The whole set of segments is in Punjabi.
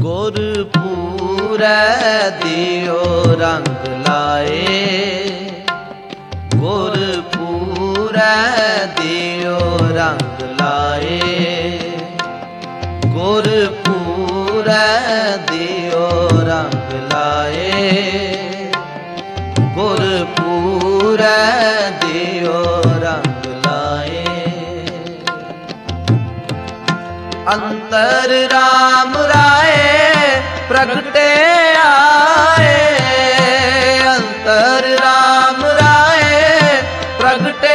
ਗੁਰਪੂਰੈ ਦਿਓ ਰੰਗ ਲਾਏ, ਗੁਰਪੂਰੈ ਦਿਓ ਰੰਗ ਲਾਏ, ਗੁਰਪੂਰੈ ਦਿਓ ਰੰਗ ਲਾਏ, ਗੁਰਪੂਰੈ ਦਿਓ ਰੰਗ ਲਾਏ। ਅੰਤਰ ਰਾਮ ਰਾਏ ਪ੍ਰਗਟੇ ਆਏ, ਅੰਤਰ ਰਾਮ ਰਾਏ ਪ੍ਰਗਟੇ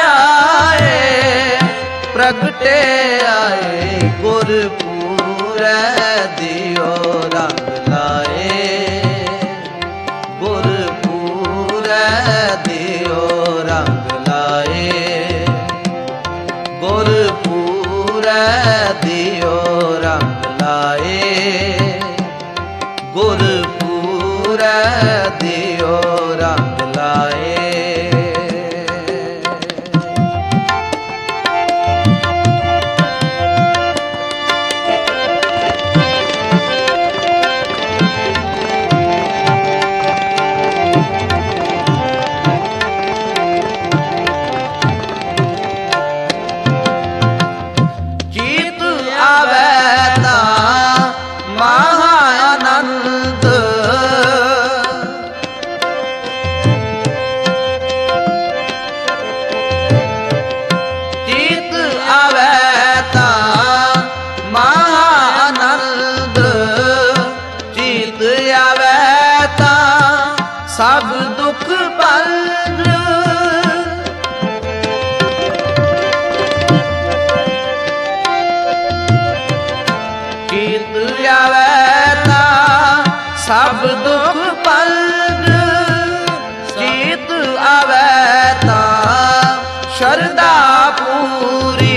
ਆਏ, ਪ੍ਰਗਟੇ ਆਏ, ਗੁਰਪੂਰੈ ਦਿਓ ਰੰਗ ਲਾਏ, ਗੁਰਪੂਰੈ ਦਿਓ ਰੰਗ ਲਾਏ, ਗੁਰਪੂਰੈ ਦਿਓ ਰੰਗ ਲਾਏ, ਗੁਰਪੂਰੈ ਦਿਓ ਰੰਗ ਲਾਏ। ਸਭ ਦੁਖ ਭੰਜ ਚਿਤ ਆਵੈ ਤਾਂ ਸਭ ਦੁਖ ਭੰਜ, ਚਿਤ ਆਵੈ ਤਾਂ ਸ਼ਰਧਾ ਪੂਰੀ,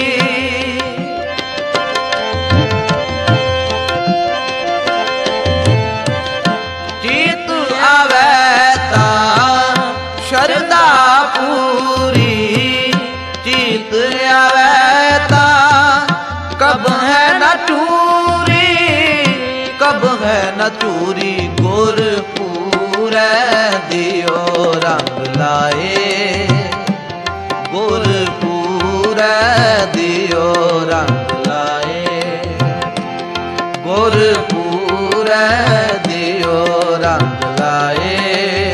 ਚਿਤ ਆਵੈ ਤਾਂ ਸ਼ਰਧਾ ਪੂਰੀ, ਚਿਤ ਆਵੈ ਤਾਂ ਕਬ ਹੈ ਨ ਚੂਰੀ, ਕਬ ਹੈ ਨ ਚੂਰੀ, ਗੁਰਪੂਰੈ ਦਿਓ ਰੰਗ ਲਾਏ, ਗੁਰਪੂਰੈ ਦਿਓ ਰੰਗ ਲਾਏ, ਗੁਰਪੂਰੈ ਦਿਓ ਰੰਗ ਲਾਏ,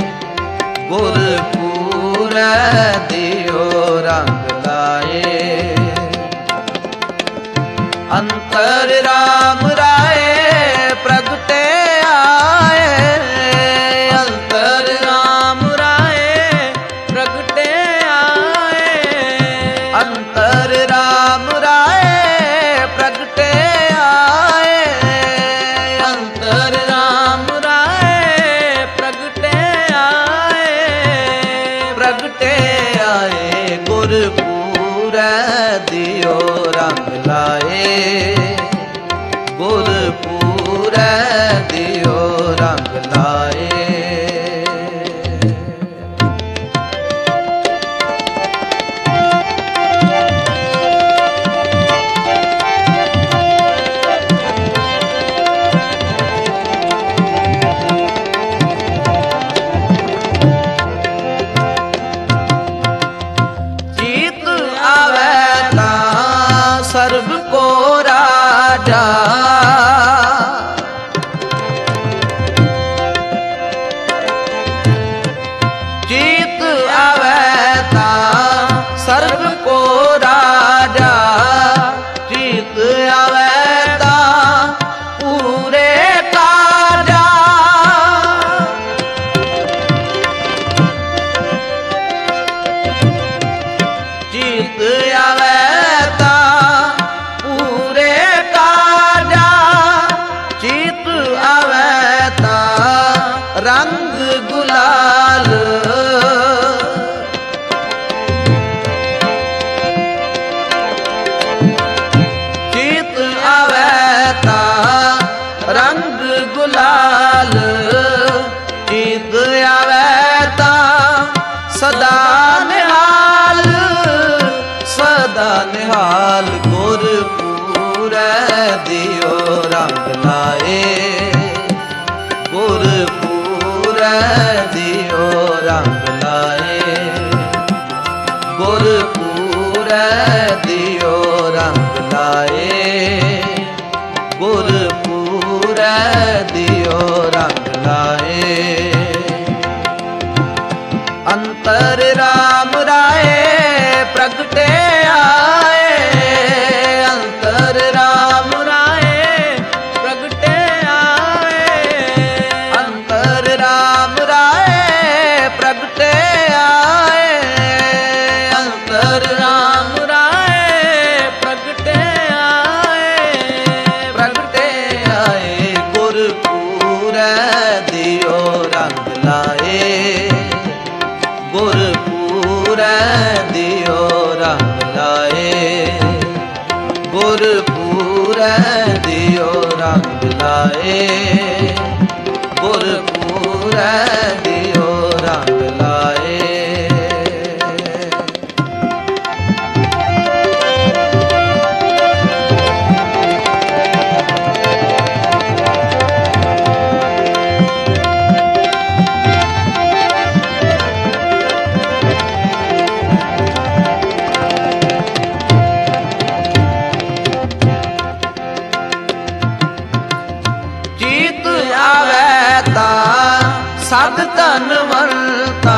ਗੁਰਪੂਰੈ ਦਿਓ ਰੰਗ ਲਾਏ। ਅੰਤਰ ਰਾਮ ਰਾਏ ਪ੍ਰਗਟੇ ਆਏ, ਅੰਤਰ ਰਾਮ ਰਾਏ ਪ੍ਰਗਟੇ ਆਏ, ਅੰਤਰ ਰਾਮ ਰਾਏ ਪ੍ਰਗਟੇ ਆਏ, ਅੰਤਰ ਰਾਮ ਰਾਏ ਪ੍ਰਗਟੇ ਆਏ, ਪ੍ਰਗਟੇ ਆਏ, ਗੁਰਪੂਰੈ ਦਿਓ ਰੰਗ ਲਾਏ, ਗੁਰਪੂਰੈ ਦਿਓ ਰੰਗ ਲਾਏ। ਚਿਤ ਆਵੈ ਤਾਂ ਸਰਬ ਕੋ ਰਾਜਾ, ਚਿਤ ਆਵੈ ਤਾਂ ਸਰਬ ਕੋ ਰਾਜਾ, ਚਿਤ ਆਵੈ ਤਾਂ ਪੂਰੇ ਕਾਰਜਾ, ਚਿਤ ਆਵੈ ਤਾਂ ਪੂਰੇ ਕਾਰਜਾ, ਚਿਤ ਆਵੈ ਤਾਂ ਰੰਗ ਗੁਲਾਲ, ਚਿਤ ਆਵੈ ਤਾਂ ਰੰਗ ਗੁਲਾਲ, ਚਿਤ ਆਵੈ ਤਾਂ ਸਦਾ ਨਿਹਾਲ, ਸਦਾ ਨਿਹਾਲ, ਗੁਰਪੂਰੈ ਦਿਓ ਰੰਗ ਲਾਏ, ਗੁਰਪੂਰੈ ਦਿਓ ਰੰਗ ਲਾਏ, ਗੁਰਪੂਰੈ ਦਿਓ ਰੰਗ ਲਾਏ, ਗੁਰਪੂਰੈ ਦਿਓ ਰੰਗ ਲਾਏ। ਅੰਤਰ ਰਾਮ ਰਾਏ ਪ੍ਰਗਟੇ ਆਏ, ਅੰਤਰ ਰਾਮ ਰਾਏ ਪ੍ਰਗਟੇ ਆਏ, ਅੰਤਰ ਰਾਮ ਰਾਏ ਪ੍ਰਗਟੇ ਆਏ, ਅੰਤਰ ਰਾਮ ਰਾਏ ਪ੍ਰਗਟੇ ਆਏ, ਪ੍ਰਗਟੇ ਆਏ, ਗੁਰਪੂਰੈ ਦਿਓ ਰੰਗ ਲਾਏ, ਗੁਰਪੂਰੈ ਦਿਓ ਰੰਗ ਲਾਏ, ਗੁਰਪੂਰੈ ਦਿਓ ਰੰਗ ਲਾਏ, ਗੁਰਪੂਰੈ ਦਿਓ ਰੰਗ ਲਾਏ। ਸਦ ਧਨਵੰਤਾ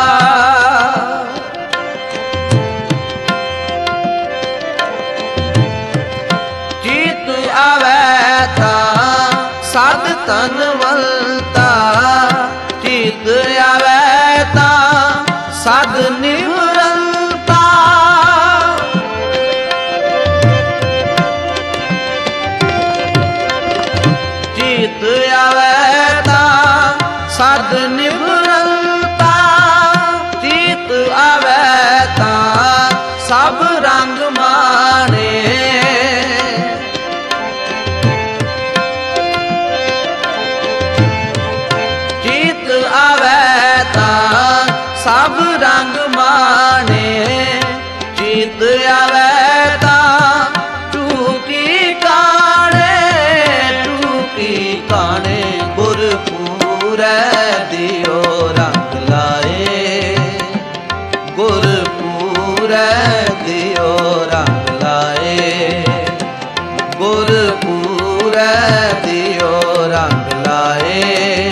ਜੀਤ ਆਵੈ ਤਾਂ ਸਦ ਧਨਵੰਤਾ, ਜੀਤ ਆਵੈ ਤਾਂ ਸਦ ਨਿਵਰੰਤਾ, ਜੀਤ ਆਵੈ ਤਾਂ ਸਦ ਨਿਵਰੰਤਾ, ਜੀਤ ਆਵੈ ਤਾਂ ਸਭ ਰੰਗ ਮਾਣੇ, ਜੀਤ ਆਵੈ ਤਾਂ ਸਭ ਰੰਗ ਮਾਣੇ, ਜੀਤ ਆਵੈ ਤਾਂ ਟੂਕੀ ਕਾਣੇ, ਟੂਕੀ ਕਾਣੇ, ਗੁਰਪੂਰੈ ਦਿਓ ਰੰਗ ਲਾਏ, ਗੁਰਪੂਰੈ ਦਿਓ ਰੰਗ ਲਾਏ, ਗੁਰਪੂਰੈ ਦਿਓ ਰੰਗ ਲਾਏ,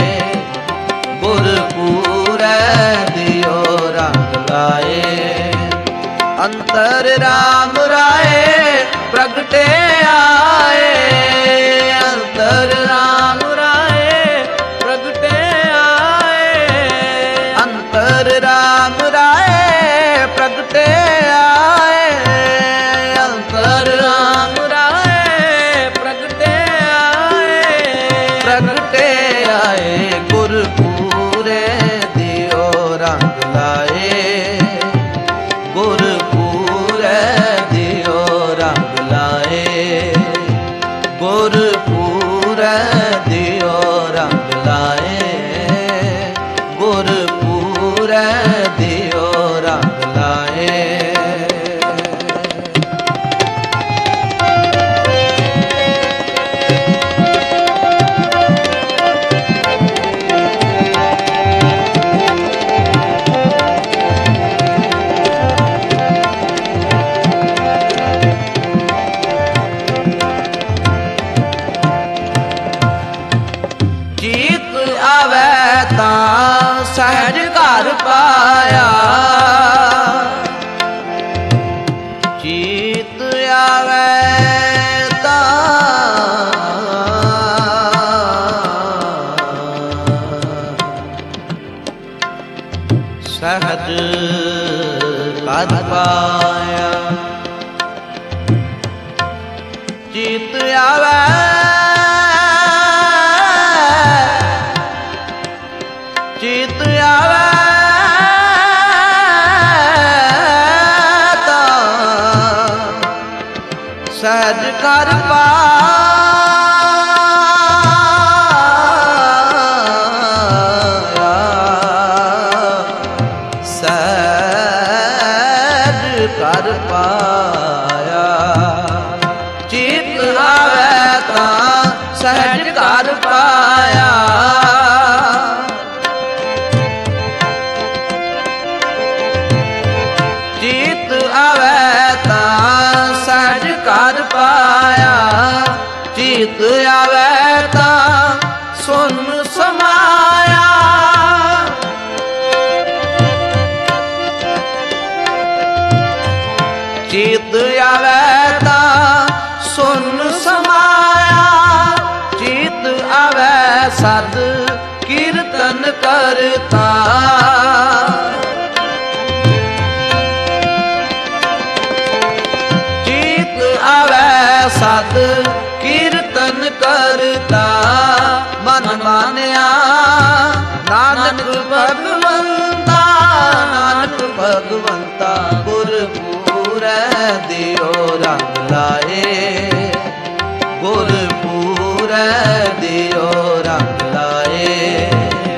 ਗੁਰਪੂਰੈ ਦਿਓ ਰੰਗ ਲਾਏ। ਅੰਤਰ ਰਾਮ ਰਾਏ ਪ੍ਰਗਟੇ ਆਏ, ਅੰਤਰ ਰਾਮ ਰਾਏ ਪ੍ਰਗਟੇ ਆਏ, ਅੰਤਰ ਰਾਮ ਰਾਏ ਪ੍ਰਗਟੇ ਆਏ, ਅੰਤਰ ਰਾਮ ਰਾਏ ਪ੍ਰਗਟੇ ਆਏ, ਪ੍ਰਗਟੇ ਆਏ, ਗੁਰਪੂਰੈ ਦਿਓ ਰੰਗ ਲਾਏ, ਗੁਰਪੂਰੈ ਦਿਓ ਰੰਗ ਲਾਏ, ਗੁਰਪੂਰੈ ਦਿਓ ਰੰਗ ਲਾਏ, ਗੁਰਪੂਰੈ ਦਿਓ ਰੰਗ ਲਾਏ। ਜੀਤ ਆਵੈ ਤਾਂ ਸਹਿਜ ਘਰ ਪਾਇਆ, ਜੀਤ ਆਵੈ ਤਾਂ ਸਹਿਜ ਘਰ ਪਾਇਆ, ਜੀਤ ਆਵੈ ਜੀਤ ਆਵੈ ਤਾਂ ਸਹਿਜ ਘਰ ਪਾਇਆ, ਸਹਿਜ ਘਰ ਪਾਇਆ, ਚਿਤ ਕਰ ਪਾਇਆ। ਚੀਤ ਆਵੈ ਤਾਂ ਸਹਿਜ ਕਰ ਪਾਇਆ। ਚੀਤ ਆਵੈ ਤਾਂ ਸੁਨ ਸਮਾਇਆ। ਚੀਤ ਆਵੈ ਤਾਂ ਸੁਨ ਸਮਾਇਆ। ਚੀਤ ਆਵੈ ਸਦ ਕੀਰਤਨ ਕਰਤਾ। ਚੀਤ ਆਵੈ ਸਦ ਕੀਰਤਨ ਕਰਤਾ। ਮਨ ਮਾਨਿਆ ਨਾਨਕ ਭਗਵੰਤਾ। ਨਾਨਕ ਭਗਵੰਤਾ ਗੁਰਪੂਰੈ ਦਿਓ ਰੰਗ ਲਾਏ। ਗੁਰਪੂਰੈ ਦਿਓ ਰੰਗ ਲਾਏ।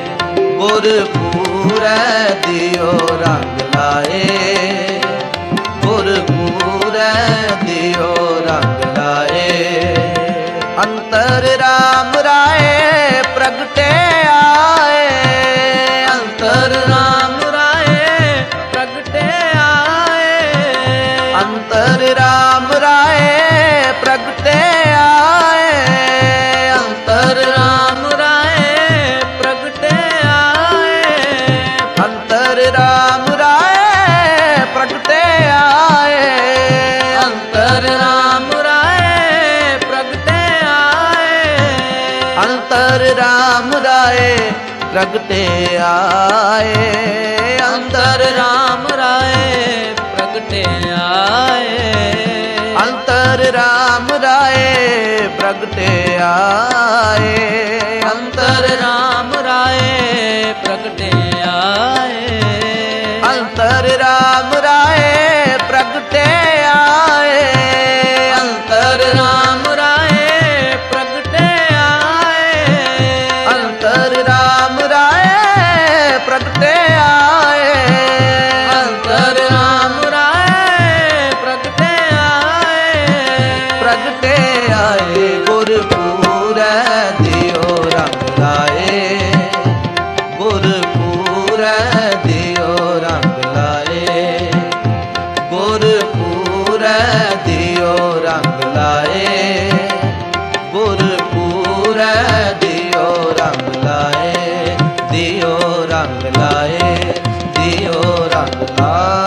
ਗੁਰਪੂਰੈ ਦਿਓ ਰੰਗ ਲਾਏ। ਗੁਰਪੂਰੈ ਦਿਓ ਰੰਗ ਲਾਏ। ਅੰਤਰ ਰਾਮ ਰਾਏ ਪ੍ਰਗਟੇ ਆਏ। ਅੰਤਰ ਰਾਮ ਰਾਏ ਪ੍ਰਗਟੇ ਆਏ। ਅੰਤਰ ਰਾਮ ਰਾਏ ਪ੍ਰਗਟੇ ਆਏ। ਅੰਤਰ ਰਾਮ ਰਾਏ ਪ੍ਰਗਟੇ ਆਏ। ਅੰਤਰ ਰਾਮ ਰਾਏ ਪ੍ਰਗਟੇ ਆਏ। ਅੰਤਰ ਰਾਮ ਰਾਏ ਪ੍ਰਗਟੇ ਆਏ। ਅੰਤਰ ਰਾਮ ਰਾਏ ਪ੍ਰਗਟੇ ਆਏ। ਅੰਤਰ ਰਾਮ ਰਾਏ ਪ੍ਰਗਟੇ ਆਏ। ਅੰਤਰ ਰਾਮ ਰਾਏ ਪ੍ਰਗਟੇ ਆਏ। ਅੰਤਰ ਰਾਮ ਰਾਏ ਪ੍ਰਗਟੇ ਆਏ। ਅੰਤਰ ਰਾਮ ਰਾਏ ਪ੍ਰਗਟੇ ਆਏ। ਅੰਤਰ ਰਾਮ ਰਾਏ ਪ੍ਰਗਟੇ ਆਏ। ਅੰਤਰ ਰਾਮ ਰਾਏ ਪ੍ਰਗਟੇ ਆਏ। ਅੰਤਰ ਰਾਮ ਰਾਏ ਪ੍ਰਗਟੇ ਆਏ। ਪ੍ਰਗਟੇ ਆਏ। ਗੁਰਪੂਰੈ ਦਿਓ ਰੰਗ ਲਾਏ। ਗੁਰਪੂਰੈ ਦਿਓ ਰੰਗ ਲਾਏ। ਗੁਰਪੂਰੈ ਦਿਓ ਰੰਗ ਲਾਏ। ਗੁਰਪੂਰੈ ਦਿਓ ਰੰਗ ਲਾਏ। ਦਿਓ ਰੰਗ ਲਾਏ। ਦਿਓ ਰੰਗ ਲਾਏ।